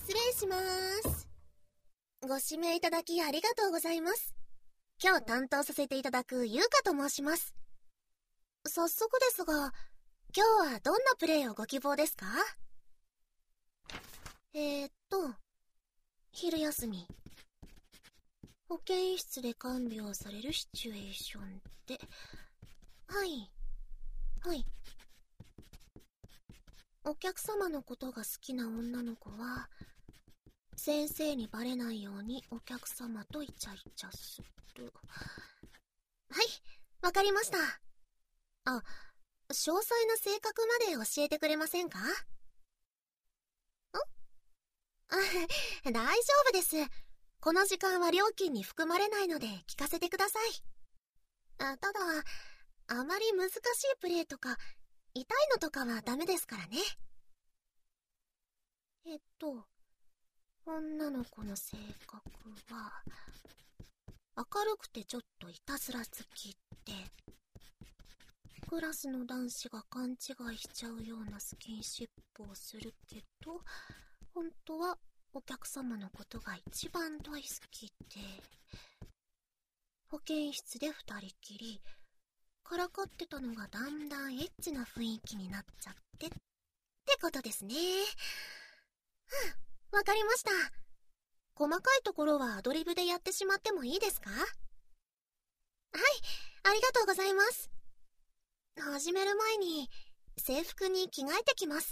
失礼します。ご指名いただきありがとうございます。今日担当させていただくゆうかと申します。早速ですが、今日はどんなプレイをご希望ですか？昼休み。保健室で看病されるシチュエーションで。はい。お客様のことが好きな女の子は、先生にバレないようにお客様とイチャイチャする。はい、わかりました。あ、詳細な性格まで教えてくれませんか？大丈夫です。この時間は料金に含まれないので聞かせてください。ただ、あまり難しいプレイとか、痛いのとかはダメですからね。女の子の性格は、明るくてちょっといたずら好きで、クラスの男子が勘違いしちゃうようなスキンシップをするけど、本当はお客様のことが一番大好きで、保健室で二人きり、からかってたのがだんだんエッチな雰囲気になっちゃってってことですね。わかりました。細かいところはアドリブでやってしまってもいいですか？はい、ありがとうございます。始める前に制服に着替えてきます。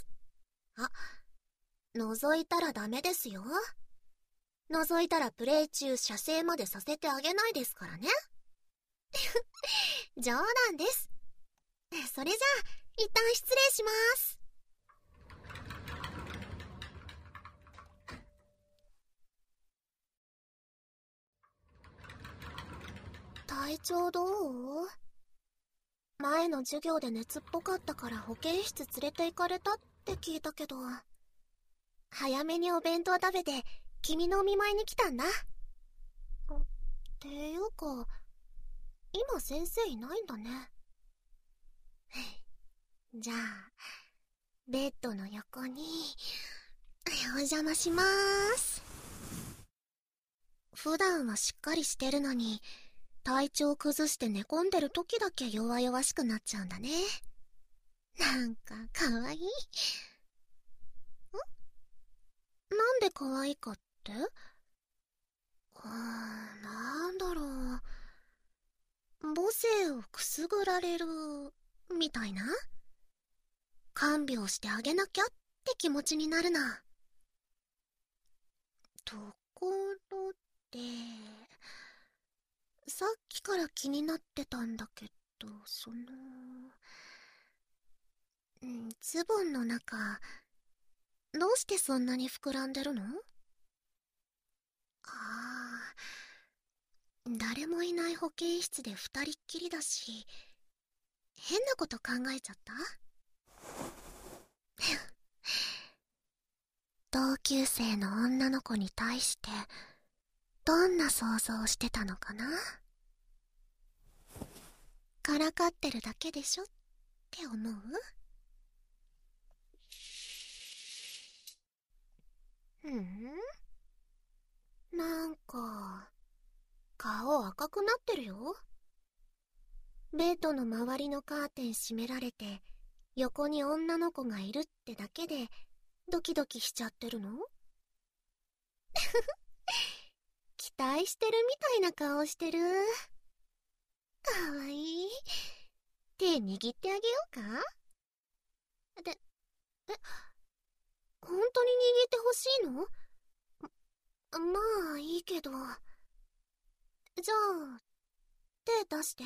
覗いたらダメですよ。覗いたらプレイ中射精までさせてあげないですからね。冗談です。それじゃあ一旦失礼します。体調どう？前の授業で熱っぽかったから保健室連れて行かれたって聞いたけど、早めにお弁当食べて君のお見舞いに来たんだ。っていうか、今先生いないんだね。じゃあ、ベッドの横にお邪魔しまーす。普段はしっかりしてるのに、体調崩して寝込んでる時だけ弱々しくなっちゃうんだね。なんかかわいい。なんでかわいいかって？なんだろう。母性をくすぐられるみたいな。看病してあげなきゃって気持ちになるな。ところで、さっきから気になってたんだけど、ズボンの中、どうしてそんなに膨らんでるの？誰もいない保健室で二人っきりだし、変なこと考えちゃった？同級生の女の子に対して、どんな想像をしてたのかな？からかってるだけでしょって思う？なんか、顔赤くなってるよ。ベッドの周りのカーテン閉められて、横に女の子がいるってだけで、ドキドキしちゃってるの？期待してるみたいな顔してる。かわいい。手握ってあげようか？本当に握ってほしいの？まあいいけど。じゃあ、手出して。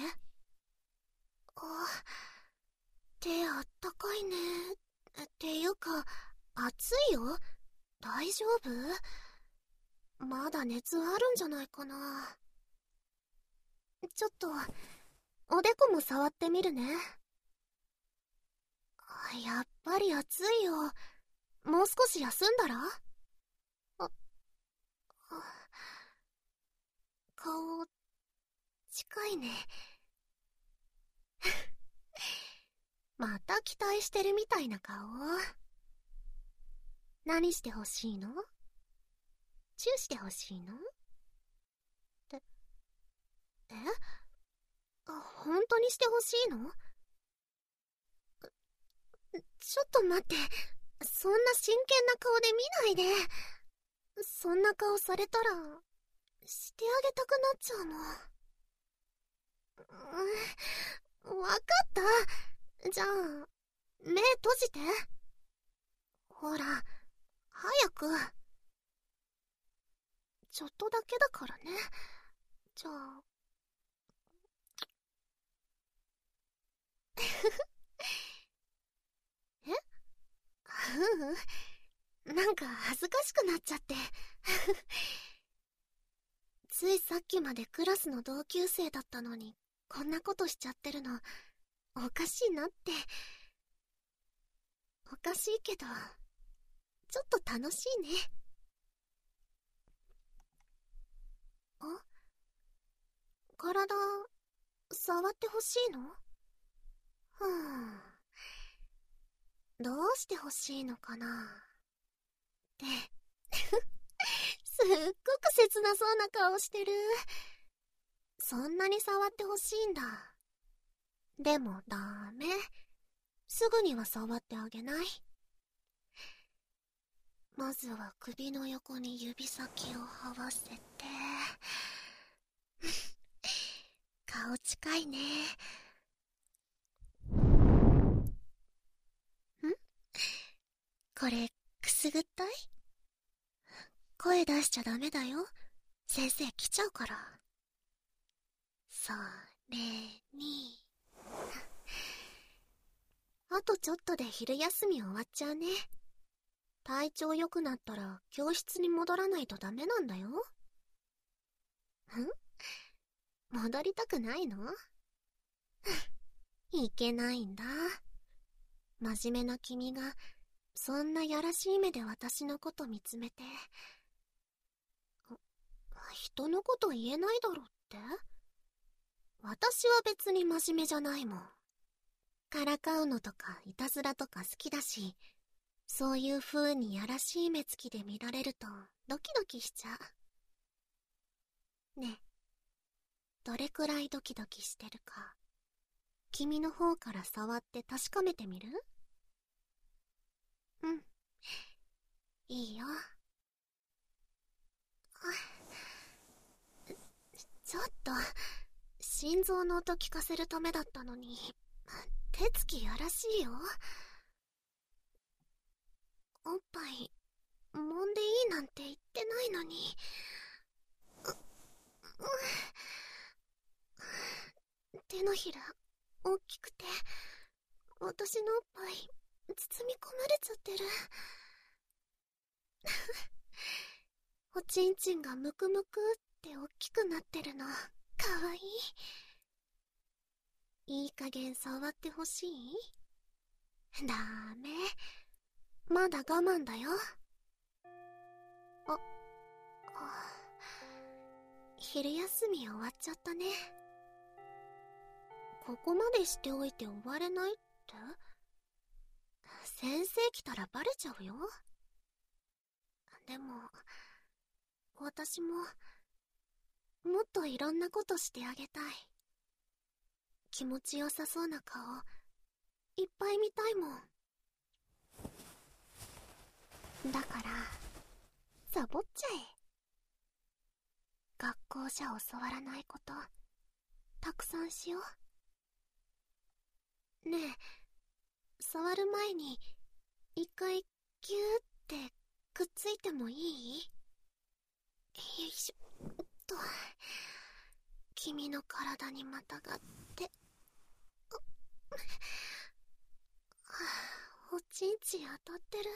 手あったかいね。っていうか、熱いよ。大丈夫？まだ熱あるんじゃないかな。ちょっと、おでこも触ってみるね。やっぱり暑いよ。もう少し休んだら？顔、近いね。また期待してるみたいな顔。何してほしいの？ チューしてほしいの？本当にしてほしいの？ちょっと待って、そんな真剣な顔で見ないで。そんな顔されたら、してあげたくなっちゃうもん。わかった。じゃあ、目閉じて。ほら、早く。ちょっとだけだからね。じゃあ。え？なんか恥ずかしくなっちゃって。ついさっきまでクラスの同級生だったのに、こんなことしちゃってるの、おかしいなって。おかしいけど、ちょっと楽しいね。体、触ってほしいの？どうしてほしいのかなって。すっごく切なそうな顔してる。そんなに触ってほしいんだ。でもダメ。すぐには触ってあげない。まずは首の横に指先を這わせて。顔近いね。これ、くすぐったい？声出しちゃダメだよ。先生来ちゃうから。それに。あとちょっとで昼休み終わっちゃうね。体調良くなったら教室に戻らないとダメなんだよ。戻りたくないの？いけないんだ。真面目な君がそんなやらしい目で私のこと見つめて。人のこと言えないだろって？私は別に真面目じゃないもん。からかうのとかいたずらとか好きだし、そういう風にやらしい目つきで見られるとドキドキしちゃう。ねえ、どれくらいドキドキしてるか、君の方から触って確かめてみる？うん、いいよ。ちょっと、心臓の音聞かせるためだったのに、手つきやらしいよ。おっぱい、揉んでいいなんて言ってないのに。手のひら、大きくて、私のおっぱい、包み込まれちゃってる。おちんちんがムクムクって大きくなってるの、かわいい。いい加減触ってほしい？ダメ。まだ我慢だよ。昼休み終わっちゃったね。ここまでしておいて終われないって？先生来たらバレちゃうよ。でも、私も、もっといろんなことしてあげたい。気持ちよさそうな顔、いっぱい見たいもん。だから、サボっちゃえ。学校じゃ教わらないこと、たくさんしよう。ねえ、触る前に、一回、ギューってくっついてもいい？よいしょっと。君の体にまたがって。おちんちん当たってる？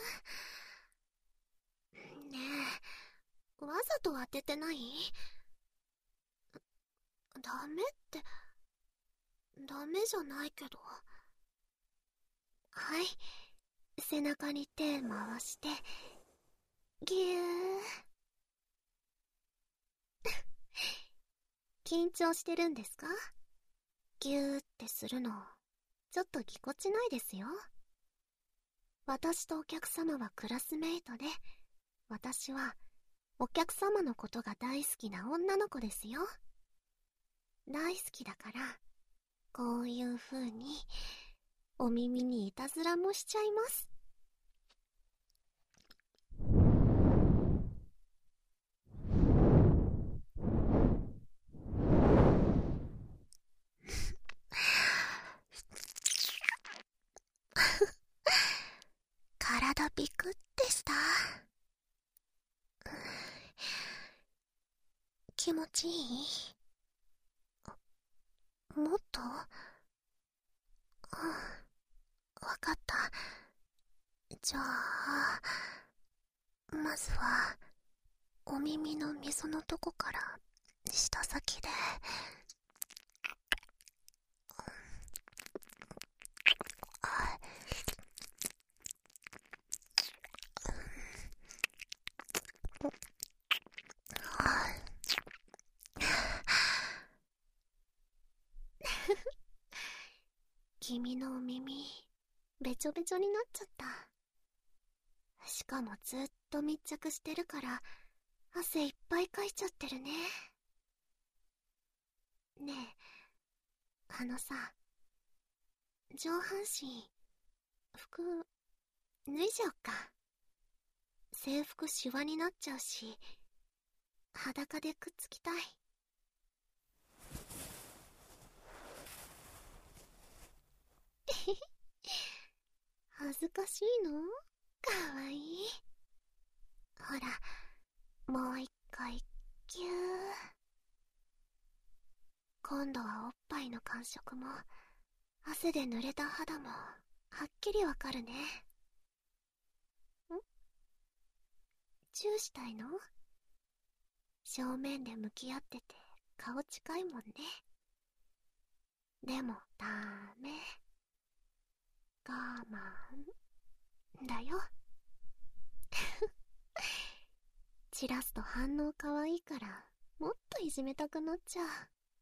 ねえ、わざと当ててない？ダメって、ダメじゃないけど。はい、背中に手回して、ぎゅー。緊張してるんですか？ぎゅーってするの、ちょっとぎこちないですよ。私とお客様はクラスメイトで、私はお客様のことが大好きな女の子ですよ。大好きだから、こういう風に、お耳にいたずらもしちゃいます。体ビクってした。気持ちいい？もっと？わかった。じゃあ、まずは、お耳の溝のとこから、舌先で。君のお耳、べちょべちょになっちゃった。しかもずっと密着してるから、汗いっぱいかいちゃってるね。ねえ、さ、上半身、服、脱いじゃおっか。制服シワになっちゃうし、裸でくっつきたい。恥ずかしいの？かわいい。ほら、もう一回、ぎゅー。今度はおっぱいの感触も、汗で濡れた肌も、はっきりわかるね。チューしたいの？正面で向き合ってて、顔近いもんね。でも、ダメ。我慢、だよ。散らすと反応かわいいから、もっといじめたくなっちゃう。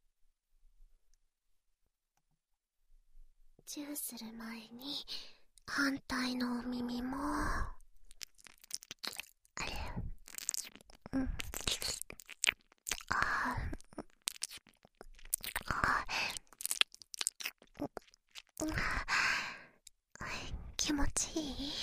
チューする前に、反対のお耳も、あれ、ああ、気持ちいい？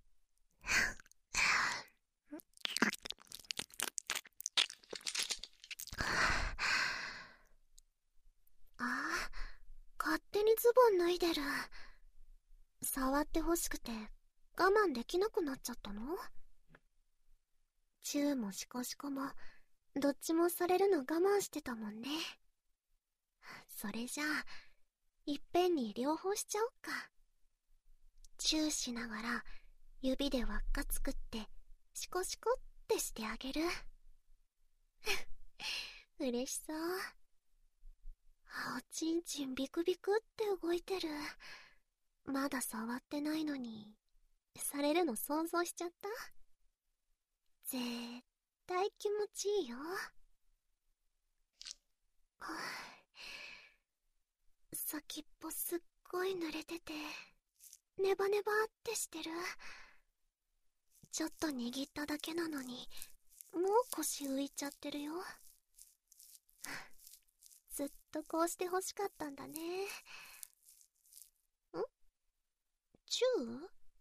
ああ、勝手にズボン脱いでる。触ってほしくて我慢できなくなっちゃったの？チューもシコシコもどっちもされるの我慢してたもんね。それじゃあいっぺんに両方しちゃおっか。チューしながら指で輪っか作ってシコシコってしてあげる。嬉しそう。おちんちんビクビクって動いてる。まだ触ってないのにされるの想像しちゃった？絶対気持ちいいよ。先っぽすっごい濡れててネバネバってしてる。ちょっと握っただけなのにもう腰浮いちゃってるよ。ずっとこうして欲しかったんだね。チュー？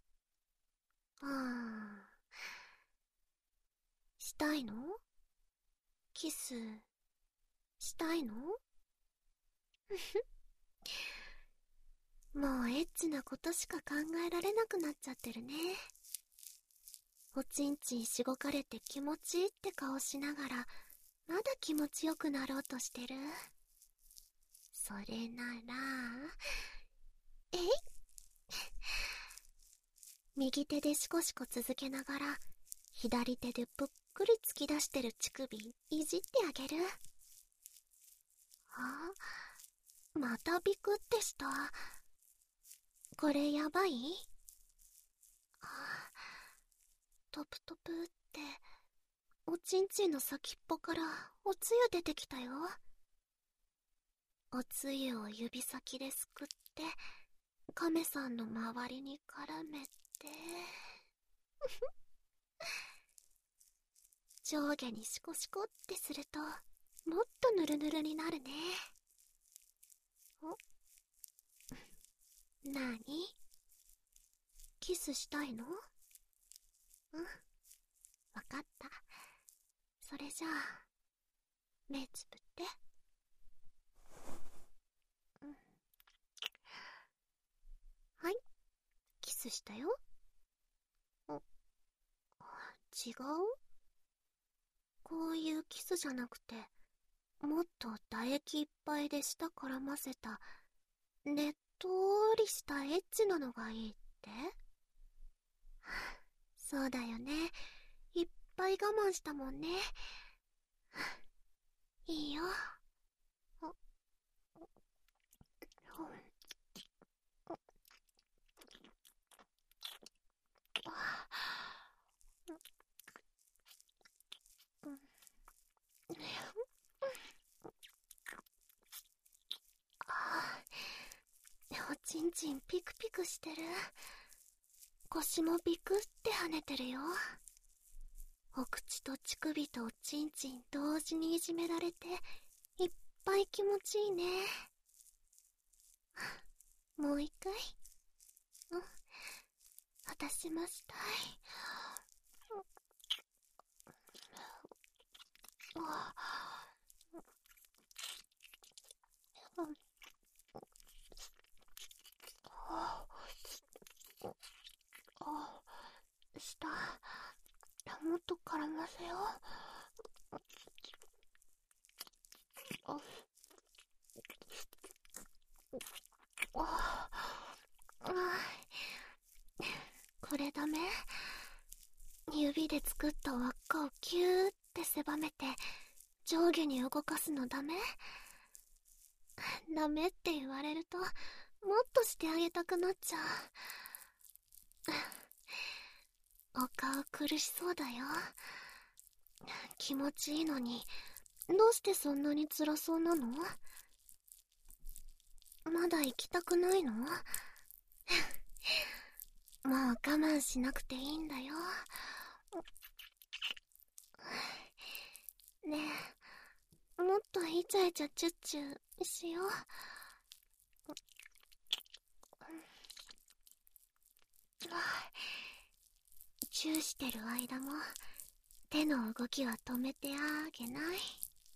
したいの？キスしたいの？もうエッチなことしか考えられなくなっちゃってるね。おちんちんしごかれて気持ちいいって顔しながらまだ気持ちよくなろうとしてる。それなら右手でシコシコ続けながら左手でぷっくり突き出してる乳首いじってあげる。またビクってした。これやばい？トプトプっておちんちんの先っぽからおつゆ出てきたよ。おつゆを指先ですくって亀さんの周りに絡めて上下にシコシコってすると、もっとヌルヌルになるね。なーに？キスしたいの？うん、わかった。それじゃあ、目つぶって。はい、キスしたよ。違う？こういうキスじゃなくて、もっと唾液いっぱいで舌絡ませた、ねっとーりしたエッチなのがいいって？そうだよね。いっぱい我慢したもんね。いいよ。おちんちんピクピクしてる。腰もビクって跳ねてるよ。お口と乳首とおちんちん同時にいじめられて、いっぱい気持ちいいね。もう一回。私もしたい。舌もっと絡ませよこれダメ？指で作った輪っかをキューって狭めて上下に動かすのダメ？ダメって言われるともっとしてあげたくなっちゃう。お顔苦しそうだよ。気持ちいいのにどうしてそんなに辛そうなの？まだ行きたくないの？もう我慢しなくていいんだよ。ねえ、もっとイチャイチャチュッチュしよう。チューしてる間も手の動きは止めてあげない。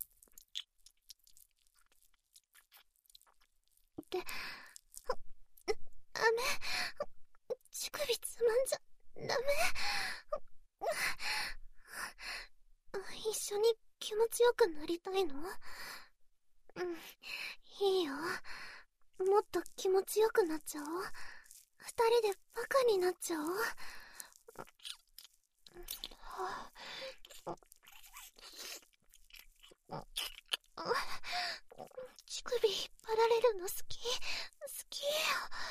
ダメ。乳首つまんじゃダメ。一緒に気持ちよくなりたいの？いいよ。もっと気持ちよくなっちゃおう。二人でバカになっちゃおう。乳首引っ張られるの好き。好きよ。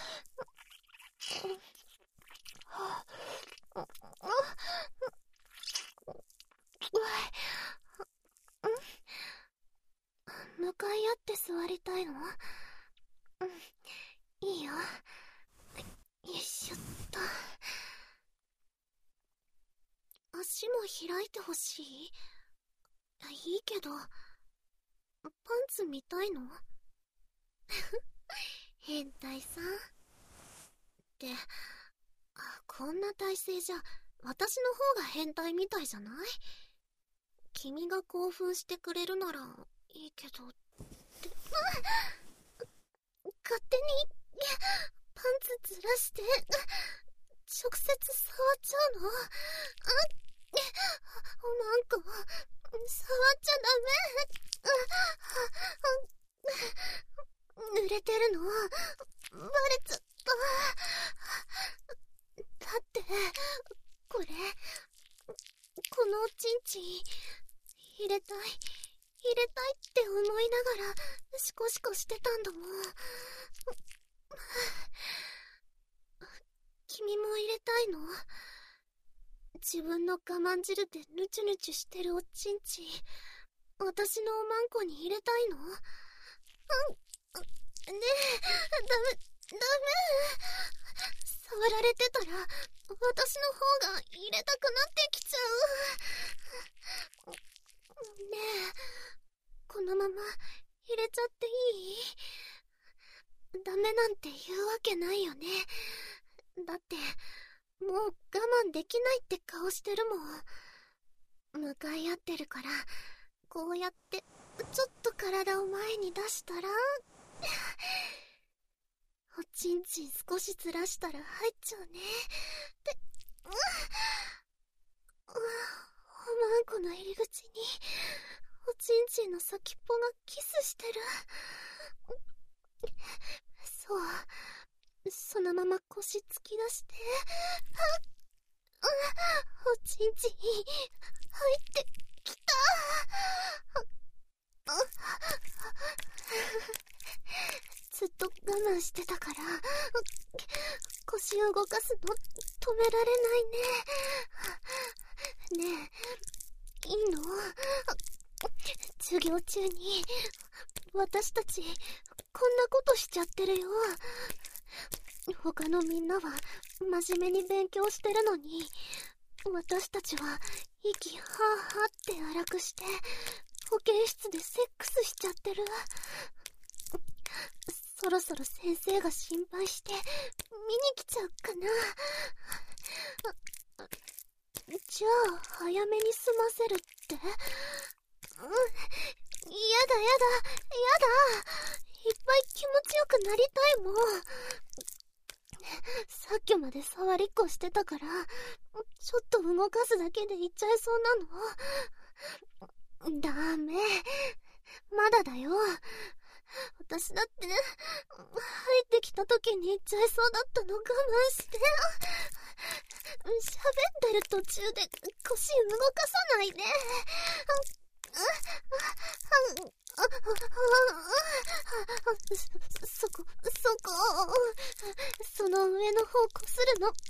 向かい合って座りたいの？いいよ。よいしょっと。足も開いてほしい？いいけど、パンツ見たいの？変態さん。って、こんな体勢じゃ私の方が変態みたいじゃない？君が興奮してくれるならいいけどって。勝手にパンツずらして直接触っちゃうの？なんか触っちゃダメ。濡れてるのバレちゃった。だってこれこのおちんちん入れたいって思いながらシコシコしてたんだもん。君も入れたいの？自分の我慢汁でヌチュヌチュしてるおちんちん私のおまんこに入れたいの？ねえ、ダメ触られてたら私の方が入れたくなってきちゃう。 ちゃっていい？ダメなんて言うわけないよね。だって、もう我慢できないって顔してるもん。向かい合ってるから、こうやって、ちょっと体を前に出したら、おちんちん少しずらしたら入っちゃうね。で、おまんこの入り口に、おちんちんの先っぽがキスしてる。そう。そのまま腰突き出して、おちんちん、入ってきた。ずっと我慢してたから、腰動かすの止められないね。ねえ、いいの？授業中に、私たち、こんなことしちゃってるよ。他のみんなは真面目に勉強してるのに、私たちは息はーはーって荒くして保健室でセックスしちゃってる。そろそろ先生が心配して見に来ちゃうかな。じゃあ早めに済ませるって？やだ。いっぱい気持ちよくなりたいもん。さっきまで触りっこしてたから、ちょっと動かすだけでいっちゃいそうなの。ダメ。まだだよ。私だって、入ってきた時に行っちゃいそうだったの我慢して。喋ってる途中で腰動かさないで。その上の方こするのダ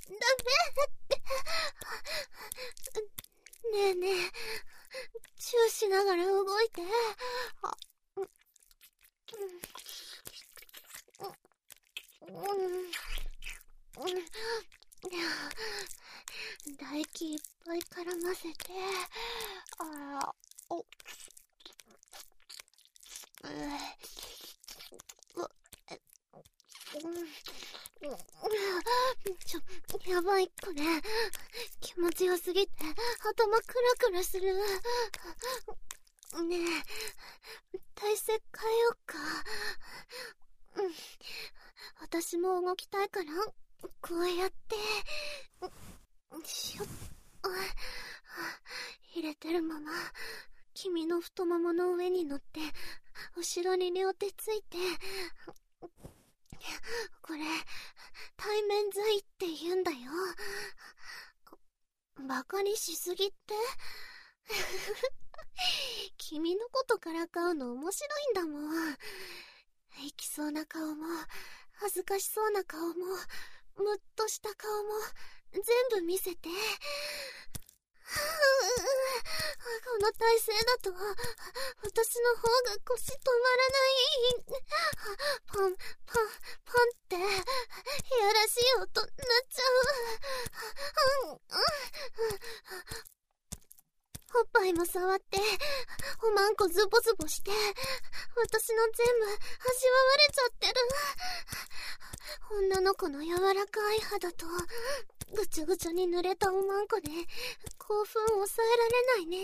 メ。ねえねえ、チューしながら動いて。唾液いっぱい絡ませて。やばいこれ。気持ちよすぎて頭クラクラする。ねえ、体勢変えようか。私も動きたいから、こうやって、しょっ、入れてるまま、君の太ももの上に乗って、後ろに両手ついて、これ、対面剤って言うんだよ。バカにしすぎって？君のことからかうの面白いんだもん。いきそうな顔も、恥ずかしそうな顔も、ムッとした顔も、全部見せて。この体勢だと、私の方が腰止まらない。パン、パン、パンって、いやらしい音なっちゃう。おっぱいも触って、おまんこズボズボして、私の全部、味わわれちゃってる。女の子の柔らかい肌と、ぐちゃぐちゃに濡れたおまんこで、興奮を抑えられないね。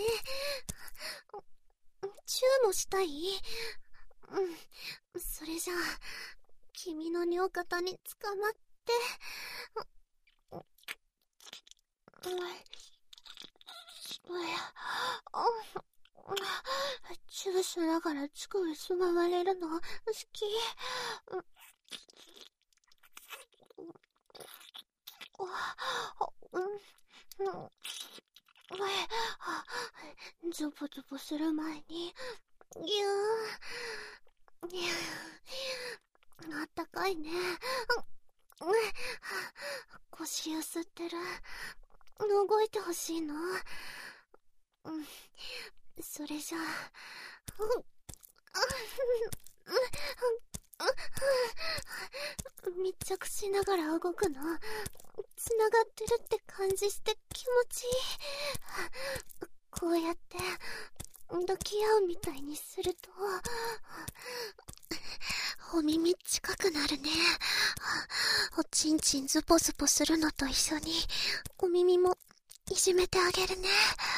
チューもしたい？それじゃあ、君の尿肩に捕まって、チューしながら乳首つままれるの好き。ズボズボする前に、あったかいね。腰ゆすってる。動いてほしいの。それじゃあ、密着しながら動くの、つながってるって感じして気持ちいい。こうやって、 抱き合うみたいにすると、お耳近くなるね。おちんちんズポズポするのと一緒に、お耳もいじめてあげるね。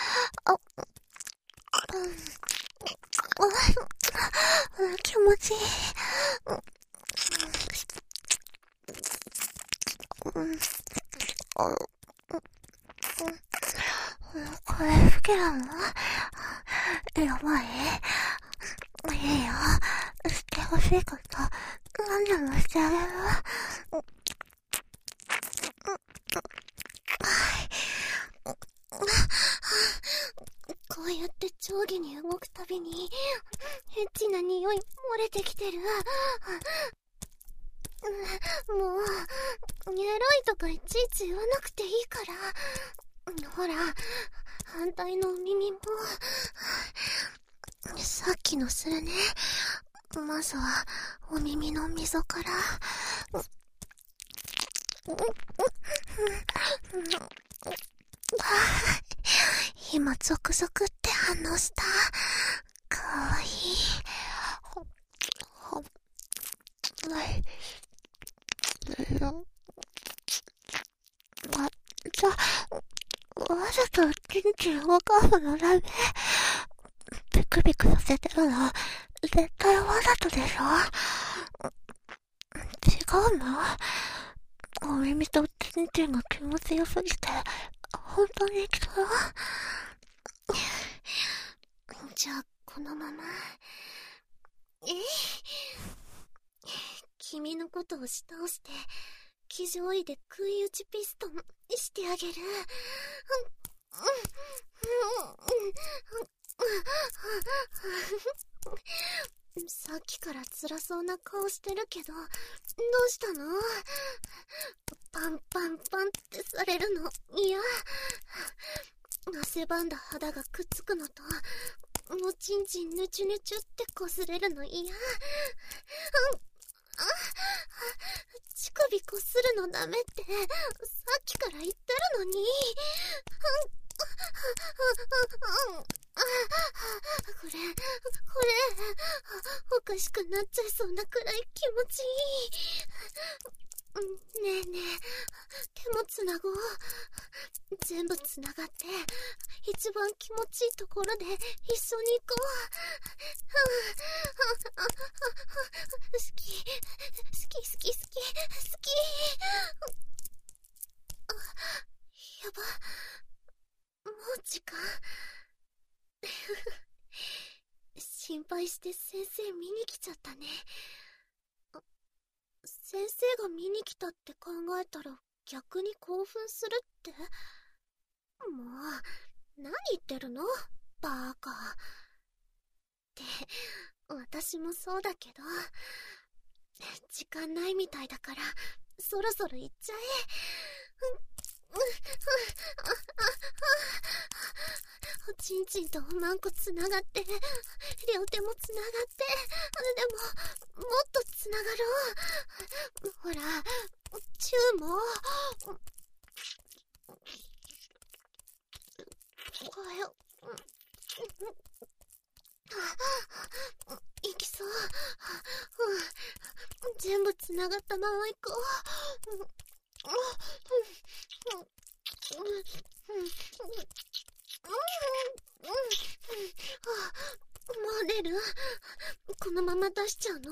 気持ちいい。これ好きなの？やばい。いいよ。してほしいこと、何でもしてあげる。こうやって上下に動くたびに、エッチな匂い漏れてきてる。もう、エロいとかいちいち言わなくていいから。ほら、反対のお耳も、さっきのするね。まずは、お耳の溝から。今、ゾクゾクって反応した。かわいい。わざとチンチン動かすのダメ。ビクビクさせてるの、絶対わざとでしょ。違うの？お耳とチンチンが気持ちよすぎて、本当に行きそう？じゃあ、このまま。君のことを押し倒して、騎乗位で食い打ちピストンしてあげる。さっきから辛そうな顔してるけど、どうしたの？パンパンパンってされるの嫌。汗ばんだ肌がくっつくのと、おちんちんぬちゅぬちゅって擦れるの嫌。乳首こするのダメってさっきから言ってるのに。これおかしくなっちゃいそうなくらい気持ちいい。ねえねえ、手もつなごう。全部つながって一番気持ちいいところで一緒に行こう。好きやば、もう時間。心配して先生見に来ちゃったね。先生が見に来たって考えたら逆に興奮するって？もう、何言ってるの？バーカ。って、私もそうだけど、時間ないみたいだから、そろそろ行っちゃえ。おちんちんとおまんこつながって、両手もつながって、でも、もっとつながろう。ほら、チューも。およ。いきそう。全部つながったまま行こう。漏れる？このまま出しちゃうの？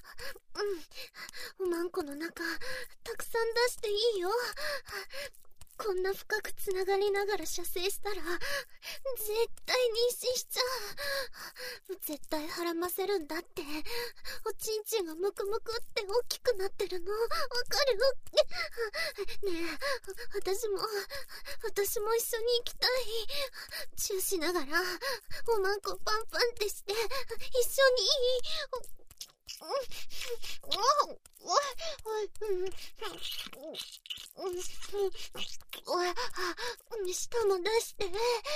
おまんこの中たくさん出していいよ。こんな深くつながりながら射精したら絶対妊娠しちゃう。絶対はらませるんだって。おちんちんがムクムクって大きくなってるのわかる？ねえ、私も一緒に行きたい。チューしながらおまんこパンパンってして一緒に舌も出して。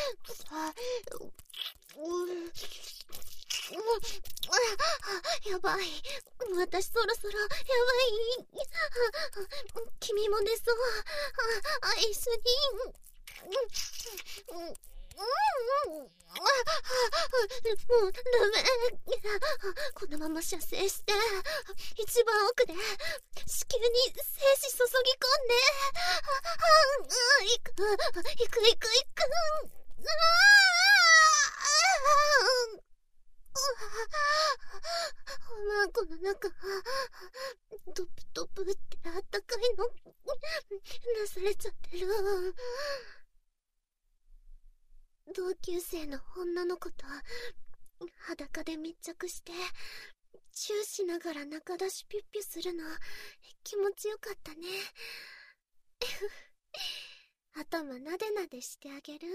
やばい。私そろそろやばい。君も出そう。一緒に。 もうダメ。このまま射精して一番奥で子宮に精子注ぎ込んで、行く。マンコの中トプトプってあったかいのなされちゃってる。同級生の女の子と裸で密着してチューしながら中出しピュッピュするの気持ちよかったね。頭なでなでしてあげる。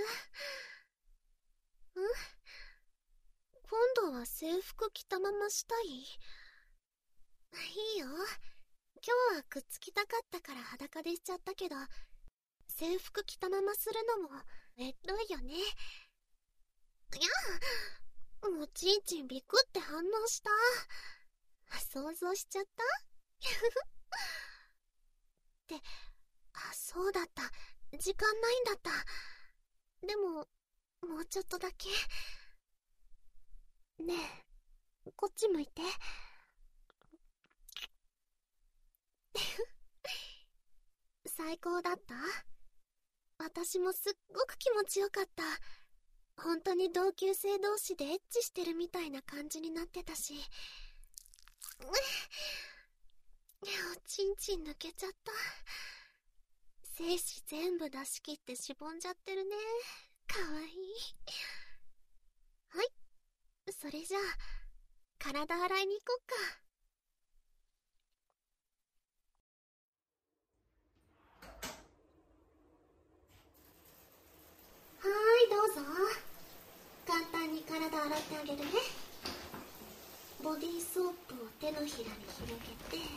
今度は制服着たまましたい？いいよ。今日はくっつきたかったから裸でしちゃったけど、制服着たままするのもめっといよね。いや、もうちんちんビクって反応した。想像しちゃった？ってそうだった。時間ないんだった。でももうちょっとだけ。ねえ、こっち向いて。最高だった？私もすっごく気持ちよかった。本当に同級生同士でエッチしてるみたいな感じになってたし。おちんちん抜けちゃった。精子全部出し切ってしぼんじゃってるね。かわいい。はい、それじゃあ体洗いに行こっか。はーい、どうぞ。簡単に体洗ってあげるね。ボディーソープを手のひらに広げて、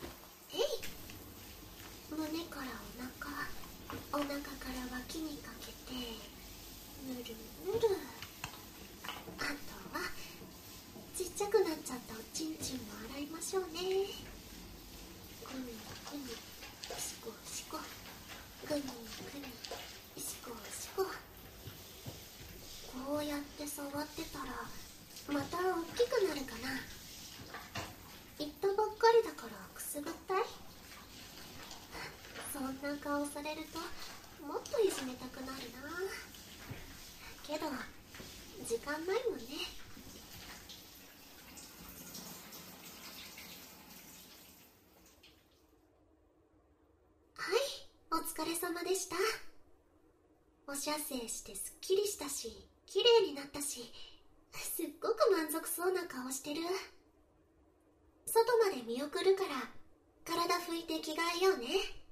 胸からお腹から脇にかけてぬるぬる。あとはちっちゃくなっちゃったおちんちんも洗いましょうね。グニグニシコシコ、グニグニシコシコ。こうやって触ってたらまた大きくなるかな。言ったばっかりだからくすぐったい？そんな顔されるともっといじめたくなるな。けど時間ないもんね。はい、お疲れ様でした。お射精してすっきりしたし、綺麗になったし、すっごく満足そうな顔してる。外まで見送るから体拭いて着替えようね。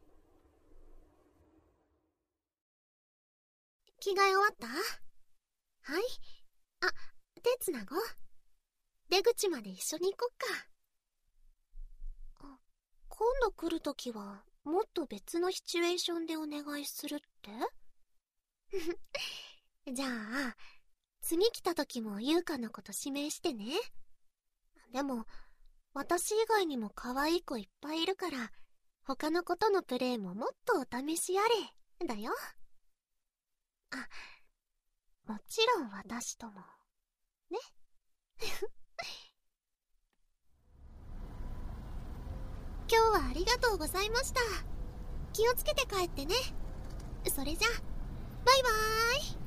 着替え終わった？はい。あ、手つなごう。出口まで一緒に行こっか。今度来るときはもっと別のシチュエーションでお願いするって？じゃあ次来たときも優香のこと指名してね。でも私以外にも可愛い子いっぱいいるから、他の子とのプレイももっとお試しあれだよ。もちろん私ともね。今日はありがとうございました。気をつけて帰ってね。それじゃバイバーイ。